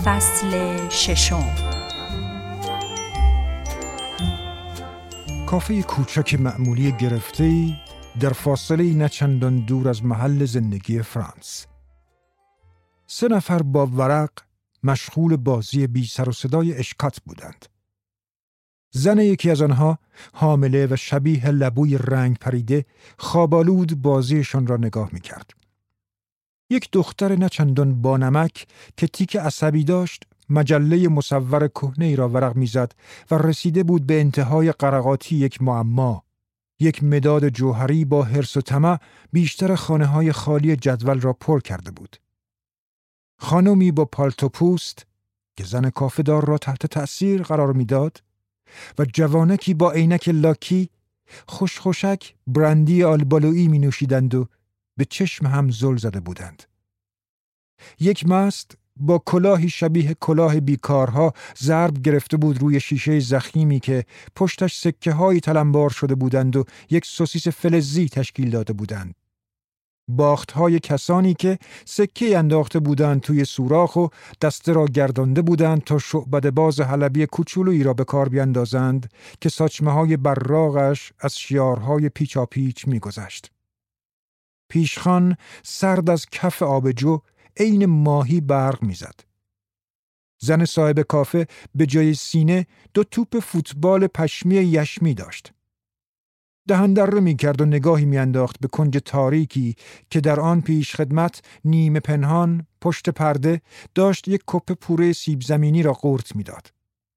فصل ششم. کافه کوچک معمولی گرفته‌ای در فاصله نه چندان دور از محل زندگی فرانس. 3 نفر با ورق مشغول بازی بی سر و صدای اشکات بودند. زن یکی از آنها حامله و شبیه لبوی رنگ پریده خوابالود بازیشان را نگاه می کرد. یک دختر نه چندان بانمک که تیک عصبی داشت مجله مصور کهنه‌ای را ورق می‌زد و رسیده بود به انتهای قرقاتی یک معما. یک مداد جوهری با حرص و طمع بیشتر خانه‌های خالی جدول را پر کرده بود. خانمی با پالتو پوست که زن کافه‌دار را تحت تأثیر قرار می‌داد و جوانکی با عینک لاکی خوشخوشک برندی آلبالویی می‌نوشیدند و به چشم هم زل زده بودند. یک مست با کلاهی شبیه کلاه بیکارها ضرب گرفته بود روی شیشه ضخیمی که پشتش سکه‌های تلمبار شده بودند و یک سوسیس فلزی تشکیل داده بودند. باخت‌های کسانی که سکه انداخته بودند توی سوراخ و دسته را گردانده بودند تا شعبده باز حلبی کوچولویی را به کار بیندازند که ساچمه‌های براقش از شیارهای پیچاپیچ می‌گذشت. پیشخان سرد از کف آبجو عین ماهی برق میزد. زن صاحب کافه به جای سینه 2 توپ فوتبال پشمی یشمی داشت. دهن‌دره می‌کرد و نگاهی می‌انداخت به کنج تاریکی که در آن پیش خدمت نیمه پنهان پشت پرده داشت یک کپه پوره سیب زمینی را قورت می‌داد.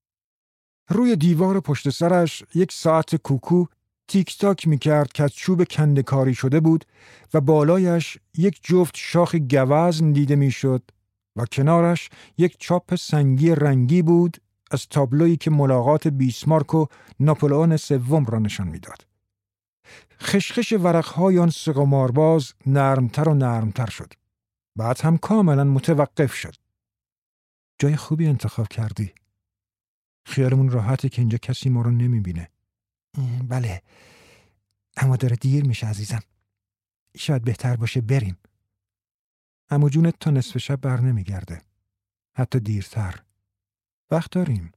روی دیوار پشت سرش یک ساعت کوکو تیک تاک می‌کرد که از چوب کنده‌کاری شده بود و بالایش یک جفت شاخ گوزن دیده می‌شد و کنارش یک چاپ سنگی رنگی بود از تابلویی که ملاقات بیسمارک و ناپلئون سوم را نشان می‌داد. خشخش ورق‌های آن سقمارباز نرمتر و نرمتر شد. بعد هم کاملا متوقف شد. جای خوبی انتخاب کردی. خیالمون راحته که اینجا کسی ما رو نمی‌بینه. بله، اما داره دیر میشه عزیزم. شاید بهتر باشه بریم. عمو جونت تا نصف شب بر نمیگرده. حتی دیرتر. وقت داریم.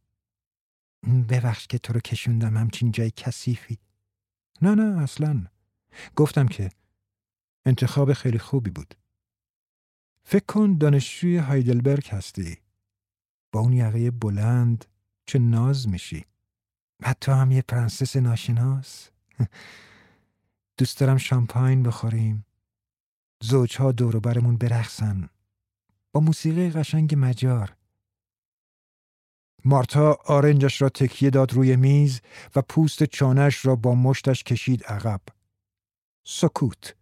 ببخش که تو رو کشوندم همچین جای کثیفی. نه اصلاً. گفتم که انتخاب خیلی خوبی بود. فکر کن دانشجوی هایدلبرگ هستی. با اون یقه بلند چه ناز میشی. حتی هم یه پرنسس ناشناس. دوست دارم شامپاین بخوریم. زوجها دور و برمون برقصن. با موسیقی قشنگ مجار. مارتا آرنجش را تکیه داد روی میز و پوست چانه‌اش را با مشتش کشید عقب. سکوت.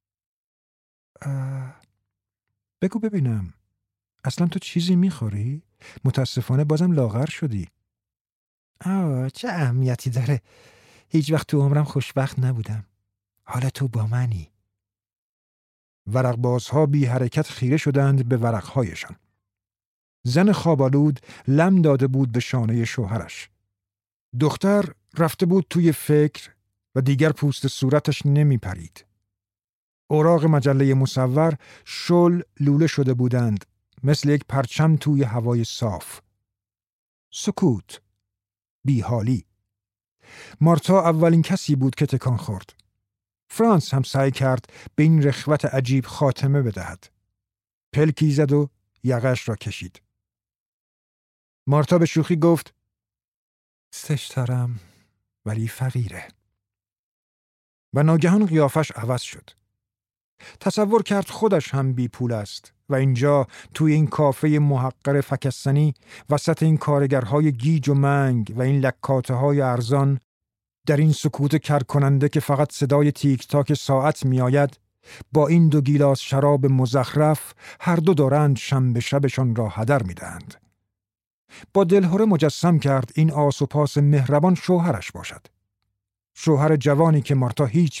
بگو ببینم. اصلا تو چیزی میخوری؟ متاسفانه بازم لاغر شدی. چه اهمیتی داره؟ هیچ وقت تو عمرم خوشبخت نبودم. حالا تو با منی. ورقبازها بی حرکت خیره شدند به ورقهایشان. زن خوابالود لم داده بود به شانه شوهرش. دختر رفته بود توی فکر و دیگر پوست صورتش نمی پرید. اوراق مجله مصور شل لوله شده بودند مثل یک پرچم توی هوای صاف. سکوت. بیحالی. مارتا اولین کسی بود که تکان خورد. فرانس هم سعی کرد به این رخوت عجیب خاتمه بدهد. پلکی زد و یقه‌اش را کشید. مارتا به شوخی گفت سش دارم ولی فقیره. و ناگهان قیافش عوض شد. تصور کرد خودش هم بی پول است و اینجا توی این کافه محقر فکستنی وسط این کارگرهای گیج و منگ و این لکاته های ارزان در این سکوت کرکننده که فقط صدای تیک تاک ساعت می آید با این 2 گیلاس شراب مزخرف هر دو دارند شب به شبشان را هدر می دهند. با دلهره مجسم کرد این آس و پاس مهربان شوهرش باشد. شوهر جوانی که مارتا هیچ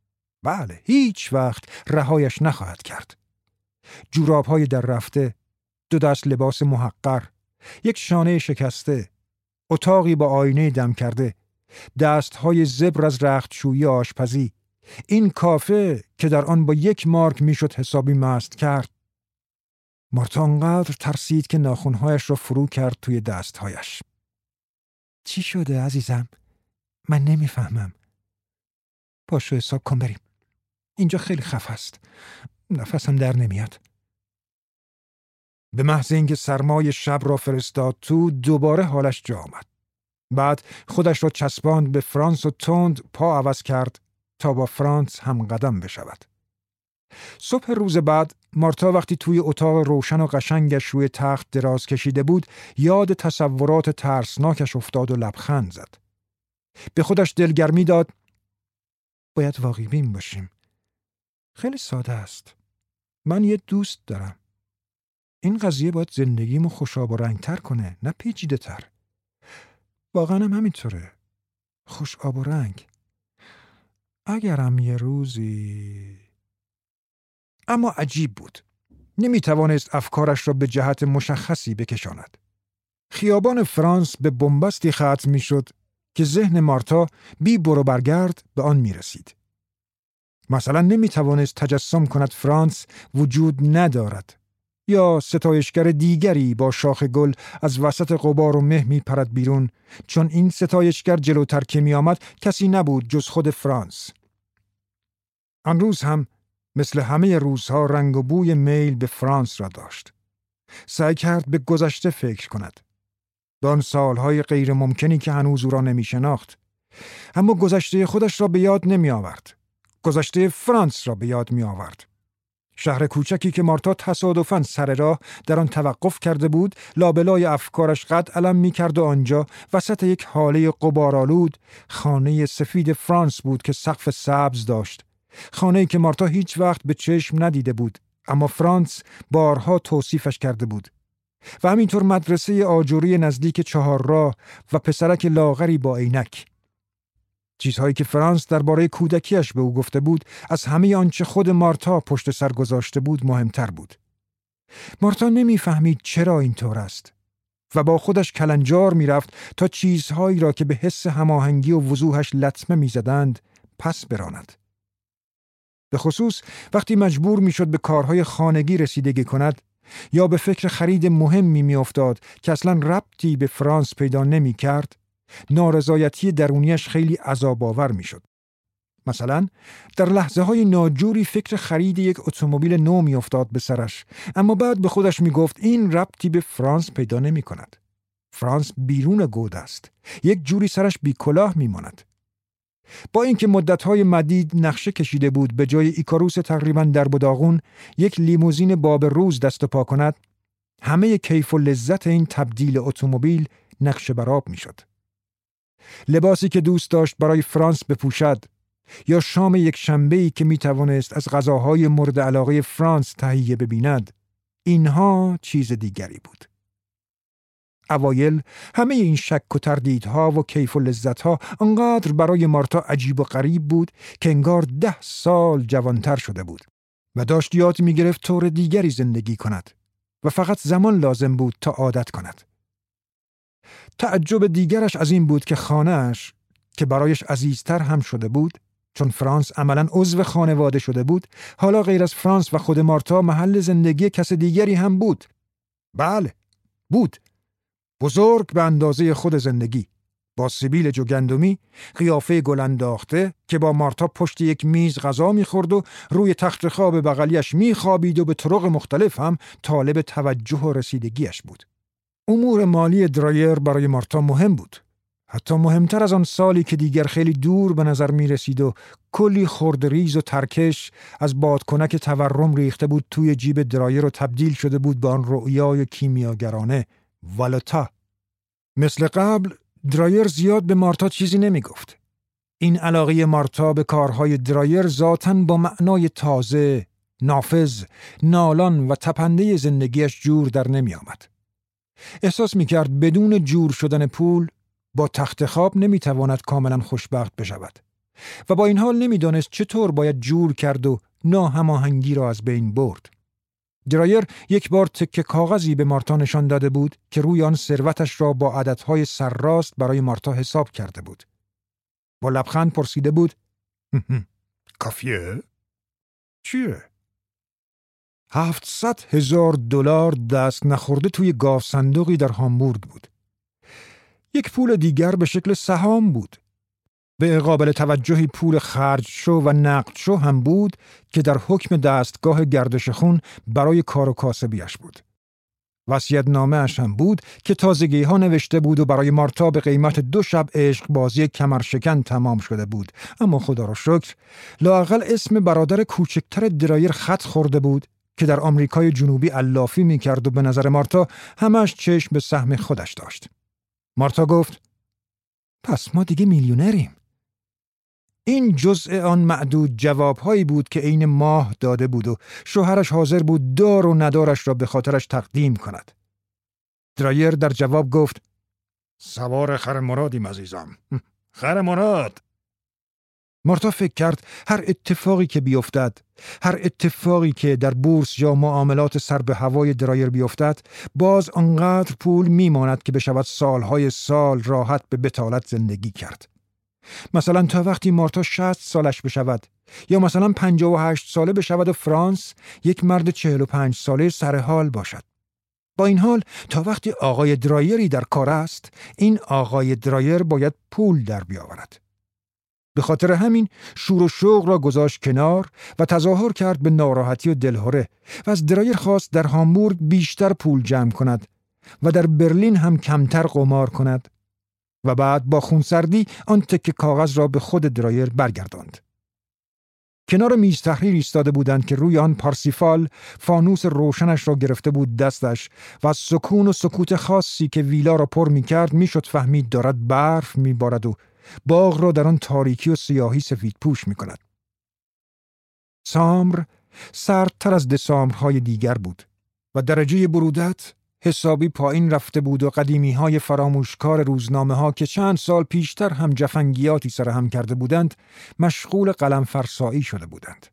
وقت رهایش نخواهد کرد. جوراب‌های در رفته، 2 دست لباس محقر، یک شانه شکسته، اتاقی با آینه دم کرده، دست‌های زبر از رختشویی آشپزی، این کافه که در آن با 1 مارک میشد حسابی مست کرد. مارتا انقدر ترسید که ناخن‌هایش را فرو کرد توی دستهایش. چی شده عزیزم؟ من نمیفهمم. پاشو حساب کن بریم. اینجا خیلی خفه است. نفسم در نمیاد. به محض اینکه سرمای شب را فرستاد تو، دوباره حالش جا آمد. بعد خودش را چسباند به فرانس و تند پا عوض کرد تا با فرانس هم قدم بشود. صبح روز بعد مارتا وقتی توی اتاق روشن و قشنگش روی تخت دراز کشیده بود، یاد تصورات ترسناکش افتاد و لبخند زد. به خودش دلگرمی داد. باید واقعی بین باشیم. خیلی ساده است. من یه دوست دارم. این قضیه باید زندگیمو خوشاب و رنگتر کنه، نه پیچیده تر. واقعا هم همینطوره. خوش آب و رنگ. اگرم یه روزی... اما عجیب بود. نمیتوانست افکارش را به جهت مشخصی بکشاند. خیابان فرانس به بنبستی ختم میشد که ذهن مارتا بی برو برگرد به آن میرسید. مثلا نمیتوانست تجسم کند فرانس وجود ندارد یا ستایشگر دیگری با شاخ گل از وسط غبار و مه میپرد بیرون، چون این ستایشگر جلوتر که میآمد کسی نبود جز خود فرانس. آن روز هم مثل همه روزها رنگ و بوی میل به فرانس را داشت. سعی کرد به گذشته فکر کند. به آن سالهای غیر ممکنی که هنوز او را نمی شناخت. اما گذشته خودش را به یاد نمی آورد. گذشته فرانس را به یاد می آورد. شهر کوچکی که مارتا تصادفاً سر راه در آن توقف کرده بود، لابلای افکارش قد علم می کرد و آنجا وسط یک حاله غبارآلود خانه سفید فرانس بود که سقف سبز داشت. خانه‌ای که مارتا هیچ وقت به چشم ندیده بود، اما فرانس بارها توصیفش کرده بود. و همینطور مدرسه آجوری نزدیک چهارراه و پسرک لاغری با عینک. چیزهایی که فرانس درباره کودکیش به او گفته بود، از همه آنچه خود مارتا پشت سر گذاشته بود مهمتر بود. مارتا نمیفهمید چرا اینطور است و با خودش کلنجار میرفت تا چیزهایی را که به حس هماهنگی و وضوحش لطمه میزدند پس براند. به خصوص وقتی مجبور میشد به کارهای خانگی رسیدگی کند یا به فکر خرید مهمی میافتاد که اصلا ربطی به فرانس پیدا نمی کرد، نارضایتی درونیش خیلی عذاب‌آور میشد. مثلا در لحظه‌های ناجوری فکر خرید یک اتومبیل نو میافتاد به سرش، اما بعد به خودش میگفت این ربطی به فرانس پیدا نمی کند. فرانس بیرون گود است. یک جوری سرش بی کلاه میماند. با اینکه مدت‌های مدید نقشه کشیده بود به جای ایکاروس تقریباً در بداغون یک لیموزین باب روز دست و پا کند، همه کیف و لذت این تبدیل اتومبیل نقشه برآب میشد. لباسی که دوست داشت برای فرانس بپوشد یا شام یک شنبه‌ای که میتوانست از غذاهای مورد علاقه فرانس تهیه ببیند، اینها چیز دیگری بود. اوایل همه این شک و تردیدها و کیف و لذتها انقدر برای مارتا عجیب و غریب بود که انگار 10 سال جوانتر شده بود و داشت یاد میگرفت طور دیگری زندگی کند و فقط زمان لازم بود تا عادت کند. تعجب دیگرش از این بود که خانه‌اش که برایش عزیزتر هم شده بود، چون فرانس عملاً عضو خانواده شده بود، حالا غیر از فرانس و خود مارتا محل زندگی کس دیگری هم بود. بله، بود. بزرگ به اندازه خود زندگی، با سبیل جوگندمی، قیافه گل انداخته که با مارتا پشت یک میز غذا می‌خورد و روی تخت خواب بغلیش می‌خوابید و به طرق مختلف هم طالب توجه و رسیدگیش بود. امور مالی درایر برای مارتا مهم بود. حتی مهمتر از آن سالی که دیگر خیلی دور به نظر می رسید و کلی خردریز و ترکش از بادکنک تورم ریخته بود توی جیب درایر و تبدیل شده بود به آن رؤیای کیمیاگرانه والوتا. مثل قبل درایر زیاد به مارتا چیزی نمی گفت. این علاقه مارتا به کارهای درایر ذاتاً با معنای تازه، نافذ، نالان و تپنده زندگیش جور در نمی آمد. احساس می کرد بدون جور شدن پول با تخت خواب نمی تواند کاملا خوشبخت بشود و با این حال نمی دانست چطور باید جور کرد و ناهماهنگی را از بین برد. درایر یک بار تکه کاغذی به مارتا نشان داده بود که روی آن ثروتش را با عددهای سرراست برای مارتا حساب کرده بود. با لبخند پرسیده بود: کافیه؟ چیه؟ $700,000 دست نخورده توی گاو صندوقی در هامبورگ بود. یک پول دیگر به شکل سهام بود. به قابل توجهی پول خرج شو و نقد شو هم بود که در حکم دستگاه گردش خون برای کار و کاسبیش بود. وصیت‌نامه اش هم بود که تازگی ها نوشته بود و برای مارتا به قیمت 2 شب عشق بازی کمرشکن تمام شده بود. اما خدا را شکر لااقل اسم برادر کوچکتر درایر خط خورده بود که در آمریکای جنوبی علافی می‌کرد و به نظر مارتا همش چشم به سهم خودش داشت. مارتا گفت: پس ما دیگه میلیونریم. این جزء آن معدود جوابهایی بود که عین ماه داده بود و شوهرش حاضر بود دار و ندارش را به خاطرش تقدیم کند. درایر در جواب گفت: سوار خر مرادیم عزیزم. خر مراد. مارتا فکر کرد هر اتفاقی که بیفتد، هر اتفاقی که در بورس یا معاملات سر به هوای درایر بیفتد، باز آنقدر پول میماند که بشود سالهای سال راحت به بتالت زندگی کرد. مثلا تا وقتی مارتا 60 سالش بشود، یا مثلا 58 ساله بشود و فرانس یک مرد 45 ساله سرحال باشد. با این حال تا وقتی آقای درایری در کار است، این آقای درایر باید پول در بیاورد. به خاطر همین شور و شوق را گذاشت کنار و تظاهر کرد به ناراحتی و دلهره و از درایر خواست در هامبورگ بیشتر پول جمع کند و در برلین هم کمتر قمار کند و بعد با خونسردی آن تکه کاغذ را به درایر درایر برگرداند. کنار میز تحریر ایستاده بودند که روی آن پارسیفال فانوس روشنش را گرفته بود دستش و از سکون و سکوت خاصی که ویلا را پر می‌کرد میشد فهمید دارد برف می‌بارد و باغ را در آن تاریکی و سیاهی سفید پوش می‌کند. سامبر سردتر از دسامبرهای دیگر بود و درجه برودت حسابی پایین رفته بود و قدیمی‌های فراموشکار روزنامه‌ها که چند سال پیشتر هم جفنگیاتی سرهم کرده بودند مشغول قلم فرسایی شده بودند.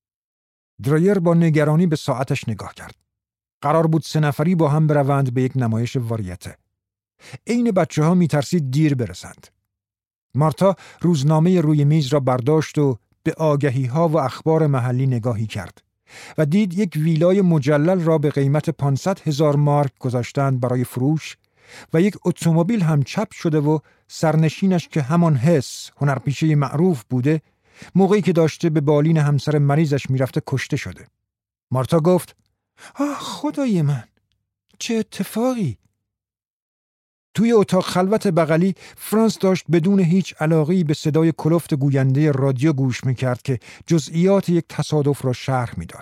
درایر با نگرانی به ساعتش نگاه کرد. قرار بود 3 نفری با هم بروند به یک نمایش واریته. عین بچه‌ها می‌ترسید دیر برسند. مارتا روزنامه روی میز را برداشت و به آگهی‌ها و اخبار محلی نگاهی کرد و دید یک ویلای مجلل را به قیمت 500,000 مارک گذاشتند برای فروش و یک اتومبیل هم چاپ شده و سرنشینش که همان حس هنرپیشه معروف بوده موقعی که داشته به بالین همسر مریضش میرفته کشته شده. مارتا گفت: آه خدای من، چه اتفاقی؟ توی اتاق خلوت بغلی فرانس داشت بدون هیچ علاقه‌ای به صدای کلفت گوینده رادیو گوش می‌کرد که جزئیات یک تصادف را شرح می‌داد.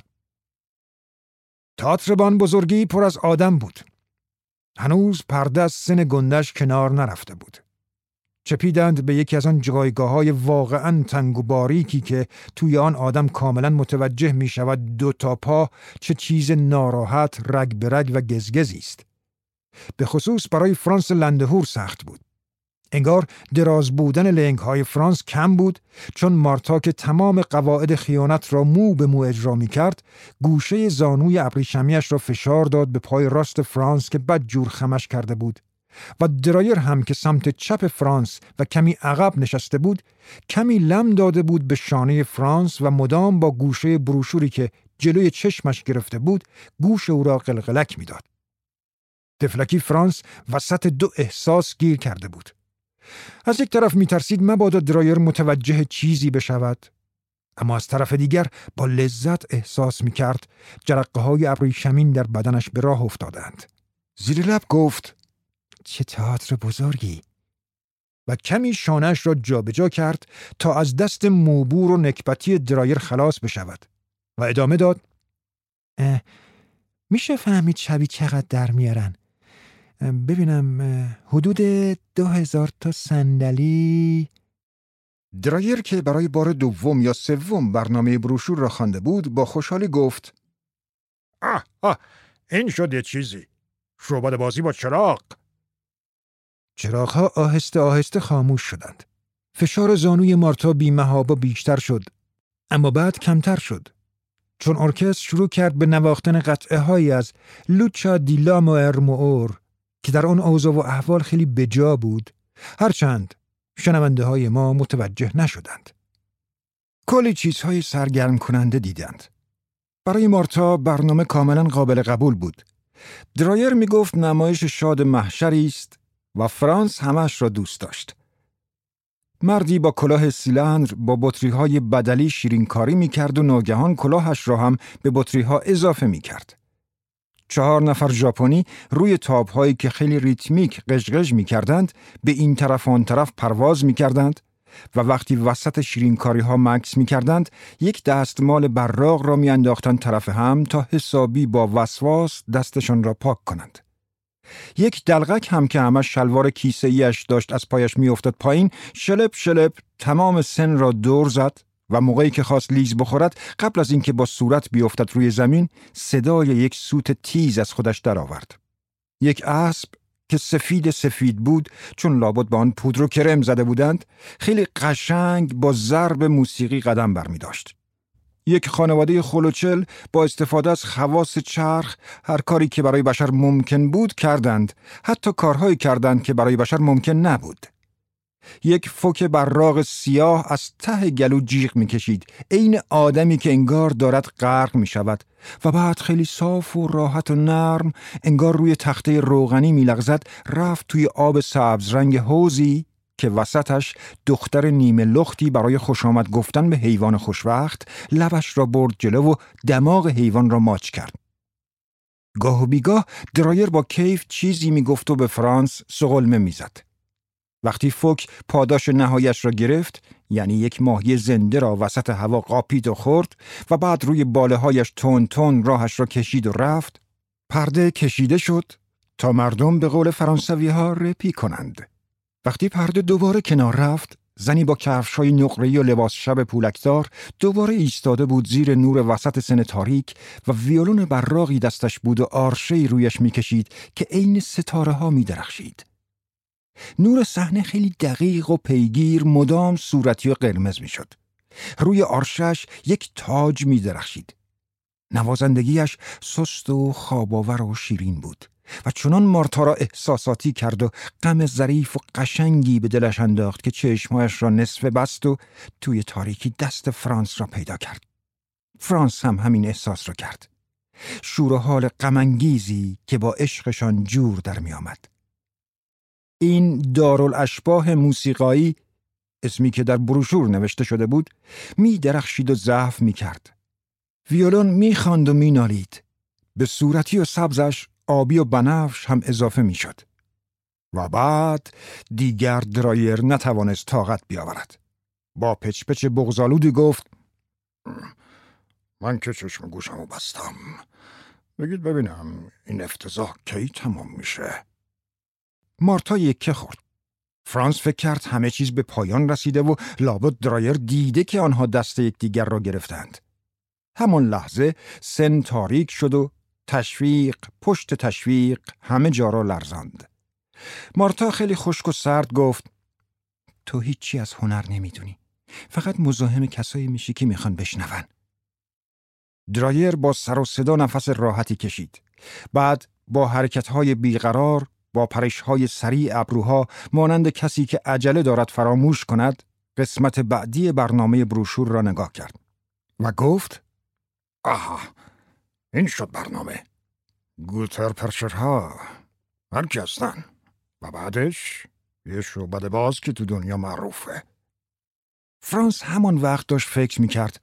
تئاتر بان بزرگی پر از آدم بود. هنوز پرده از سن گندش کنار نرفته بود. چپیدند به یکی از آن جایگاه‌های واقعاً تنگ و باریکی که توی آن آدم کاملاً متوجه می‌شود 2 تا پا چه چیز ناراحت رگ به رگ و گزگزی است. به خصوص برای فرانس لندهور سخت بود. انگار دراز بودن لنگ‌های فرانس کم بود، چون مارتا که تمام قواعد خیانت را مو به مو اجرا می‌کرد، گوشه زانوی ابریشمیش را فشار داد به پای راست فرانس که بدجور خمش کرده بود و درایر هم که سمت چپ فرانس و کمی عقب نشسته بود، کمی لم داده بود به شانه فرانس و مدام با گوشه بروشوری که جلوی چشمش گرفته بود، گوش او را قلقلک می‌داد. تفلکی فرانس وسط 2 احساس گیر کرده بود. از یک طرف می‌ترسید مبادا درایر متوجه چیزی بشود، اما از طرف دیگر با لذت احساس می‌کرد جرقه‌های ابریشمین در بدنش به راه افتادند. زیر لب گفت: چه تئاتر بزرگی، و کمی شانه‌اش را جابجا کرد تا از دست موبور و نکبتی درایر خلاص بشود و ادامه داد: میشه فهمید شبی چقدر در میارن؟ ببینم حدود 2000 تا صندلی. درایر که برای بار 2 یا 3 برنامه بروشور را خوانده بود با خوشحالی گفت: این شد یه چیزی. شعبده بازی با چراغ. چراغ‌ها آهسته آهسته خاموش شدند. فشار زانوی مارتا بی‌محابا بیشتر شد، اما بعد کمتر شد، چون ارکستر شروع کرد به نواختن قطعه‌هایی از لوچا دی لامو ارمور که در آن اوضاع و احوال خیلی بجا بود، هرچند شنونده‌های ما متوجه نشدند. کلی چیزهای سرگرم کننده دیدند. برای مارتا برنامه کاملا قابل قبول بود. درایر می گفت نمایش شاد محشری است و فرانس همش را دوست داشت. مردی با کلاه سیلندر با بطری‌های بدلی شیرینکاری می‌کرد و ناگهان کلاهش را هم به بطری‌ها اضافه می‌کرد. 4 نفر ژاپنی روی تاب‌هایی که خیلی ریتمیک قژقژ می‌کردند به این طرف و آن طرف پرواز می‌کردند و وقتی وسط شیرینکاری‌ها مکث می‌کردند یک دستمال براق را می‌انداختند طرف هم تا حسابی با وسواس دستشان را پاک کنند. یک دلغک هم که همش شلوار کیسه‌ایش داشت از پایش میافتاد پایین، شلپ شلپ تمام سن را دور زد و موقعی که خواست لیز بخورد قبل از اینکه با صورت بیافتد روی زمین صدای یک سوت تیز از خودش درآورد. یک اسب که سفید بود چون لابد با آن پودر و کرم زده بودند خیلی قشنگ با ضرب موسیقی قدم برمی داشت. یک خانواده خلوچل با استفاده از خواص چرخ هر کاری که برای بشر ممکن بود کردند، حتی کارهایی کردند که برای بشر ممکن نبود. یک فوک براق سیاه از ته گلو جیغ می‌کشید، عین آدمی که انگار دارد غرق می‌شود و بعد خیلی صاف و راحت و نرم انگار روی تخته روغنی می‌لغزد رفت توی آب سبز رنگ حوضی که وسطش دختر نیمه لختی برای خوش آمد گفتن به حیوان خوشوقت لبش را برد جلو و دماغ حیوان را ماچ کرد. گاه و بیگاه درایر با کیف چیزی میگفت و به فرانس سقلمه میزد. وقتی فوک پاداش نهایش را گرفت، یعنی یک ماهی زنده را وسط هوا قاپید و خورد و بعد روی باله هایش تون تون راهش را کشید و رفت، پرده کشیده شد تا مردم به قول فرانسوی ها رپی کنند. وقتی پرده دوباره کنار رفت، زنی با کفش‌های نقره‌ای و لباس شب پولکدار دوباره ایستاده بود زیر نور وسط سن تاریک و ویولون براقی دستش بود و آرشه‌ای رویش می‌کشید که عین ستاره‌ها می‌درخشید. نور صحنه خیلی دقیق و پیگیر مدام صورتی و قرمز می‌شد. روی آرشش یک تاج می‌درخشید. نوازندگیش سست و خواب‌آور و شیرین بود و چنان مارتا را احساساتی کرد و غم ظریف و قشنگی به دلش انداخت که چشمایش را نصف بست و توی تاریکی دست فرانس را پیدا کرد. فرانس هم همین احساس را کرد. شور و حال غم‌انگیزی که با عشقشان جور در می آمد. این دارالاشباح موسیقایی، اسمی که در بروشور نوشته شده بود، می درخشید و ضعف می کرد. ویولون می خواند و می نالید. به صورتی و سبزش آبی و بنفش هم اضافه می شد. و بعد دیگر درایر نتوانست طاقت بیاورد. با پچ بغض‌آلودی گفت: من که چشم گوشمو بستم. بگید ببینم این افتضاح کی تمام میشه؟ مارتا یکه خورد. فرانس فکر کرد همه چیز به پایان رسیده و لابد درایر دیده که آنها دست یکدیگر را گرفتند. همان لحظه سن تاریک شد و تشویق پشت تشویق همه جا را لرزاند. مارتا خیلی خشک و سرد گفت: تو هیچی از هنر نمیدونی. فقط مزاحم کسایی میشی که میخوان بشنون. درایر با سر و صدا نفس راحتی کشید. بعد با حرکتهای بیقرار، با پرشهای سریع ابروها مانند کسی که عجله دارد فراموش کند، قسمت بعدی برنامه بروشور را نگاه کرد و گفت: آها، این شد برنامه. گوتر پرشرها هر کی هستن و بعدش یه شعبده باز که تو دنیا معروفه. فرانس همان وقت داشت فکر میکرد: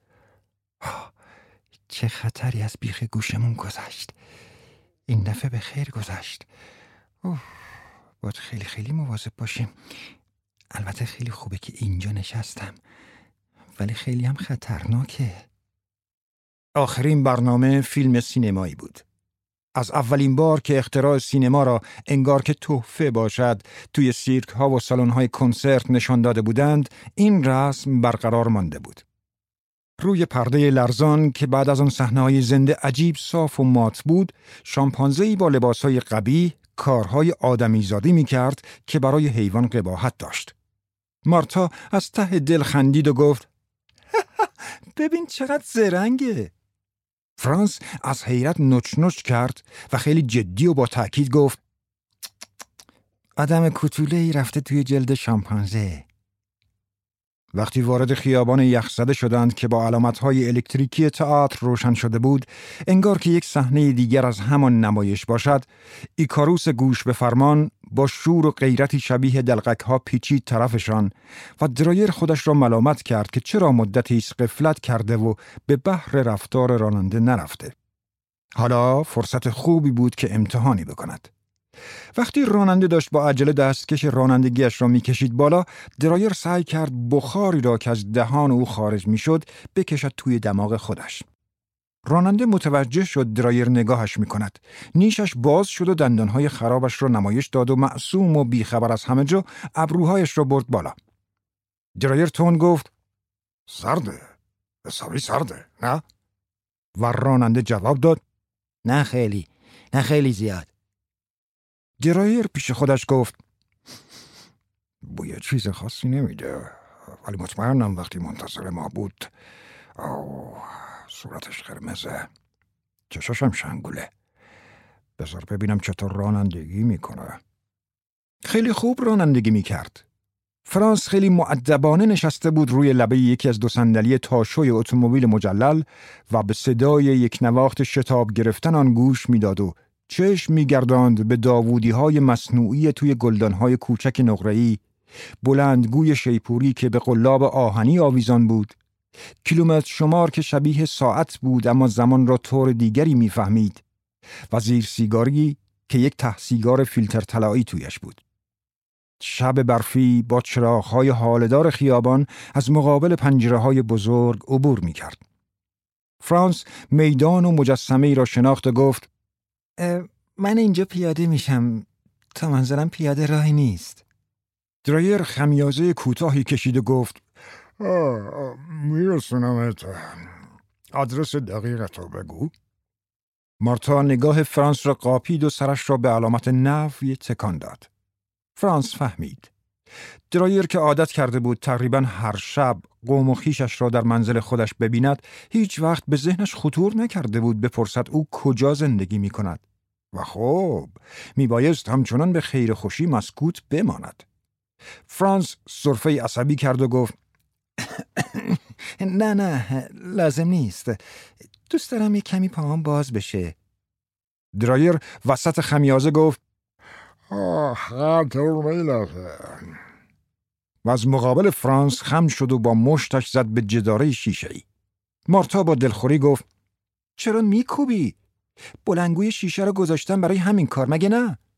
چه خطری از بیخ گوشمون گذشت. این دفعه به خیر گذشت. باید خیلی مواظب باشیم. البته خیلی خوبه که اینجا نشستم، ولی خیلی هم خطرناکه. آخرین برنامه فیلم سینمایی بود. از اولین بار که اختراع سینما را انگار که تحفه باشد توی سیرک ها و سالن های کنسرت نشان داده بودند، این رسم برقرار مانده بود. روی پرده لرزان که بعد از آن صحنه‌های زنده عجیب صاف و مات بود، شامپانزه‌ای با لباسهای قبیح کارهای آدمیزادی می‌کرد که برای حیوان قباحت داشت. مارتا از ته دل خندید و گفت: ببین چقدر زرنگه. فرانس از حیرت نچ کرد و خیلی جدی و با تأکید گفت: آدم کوتوله‌ای رفته توی جلد شامپانزه. وقتی وارد خیابان یخزده شدند که با علامت‌های الکتریکی تئاتر روشن شده بود، انگار که یک صحنه دیگر از همان نمایش باشد، ایکاروس گوش به فرمان با شور و غیرتی شبیه دلقک‌ها پیچید طرفشان و درایر خودش را ملامت کرد که چرا مدتی است غفلت کرده و به بحر رفتار راننده نرفته. حالا فرصت خوبی بود که امتحانی بکند. وقتی راننده داشت با عجله دستکش رانندگیش را میکشید بالا، درایر سعی کرد بخاری را که از دهان او خارج میشد بکشد توی دماغ خودش. راننده متوجه شد درایر نگاهش میکند. نیشش باز شد و دندانهای خرابش را نمایش داد و معصوم و بیخبر از همه جا ابروهایش را برد بالا. درایر تون گفت: سرده، حسابی سرده، نه؟ و راننده جواب داد: نه خیلی زیاد. درایر پیش خودش گفت: بوی چیز خاصی نمیده، ولی مطمئنم وقتی منتظر ما بود صورتش قرمزه، چشاشم شنگوله. بذار ببینم چطور رانندگی میکنه. خیلی خوب رانندگی میکرد. فرانس خیلی مؤدبانه نشسته بود روی لبه یکی از دو صندلی تاشوی اتومبیل مجلل و به صدای یک نواخت شتاب گرفتن آن گوش میداد و چشم میگرداند به داوودی‌های مصنوعی توی گلدان‌های کوچک نقره‌ای، بلندگوی شیپوری که به قلاب آهنی آویزان بود، کیلومتر شمار که شبیه ساعت بود اما زمان را طور دیگری میفهمید، و زیر سیگاری که یک ته سیگار فیلتر طلایی تویش بود. شب برفی با چراغ‌های هاله‌دار خیابان از مقابل پنجره‌های بزرگ عبور می‌کرد. فرانس میدان و مجسمه‌ای را شناخت و گفت: من اینجا پیاده میشم، تا منزلم پیاده راهی نیست. درایر خمیازه کوتاهی کشید و گفت: میرسونمت. آدرس دقیقتو بگو. مارتا نگاه فرانس را قاپید و سرش را به علامت نفی تکان داد. فرانس فهمید. درایر که عادت کرده بود تقریباً هر شب قوم و خویشش را در منزل خودش ببیند، هیچ وقت به ذهنش خطور نکرده بود بپرسد او کجا زندگی می کند. و خب میبایست همچنان به خیر خوشی مسکوت بماند. فرانس سرفه عصبی کرد و گفت: نه لازم نیست، دوست دارم یک کمی پاهم باز بشه. درایر وسط خمیازه گفت: و از مقابل فرانس خم شد و با مشتش زد به جداره شیشه‌ای. مارتا با دلخوری گفت: چرا میکوبی؟ بلندگوی شیشه رو گذاشتم برای همین کار، مگه نه؟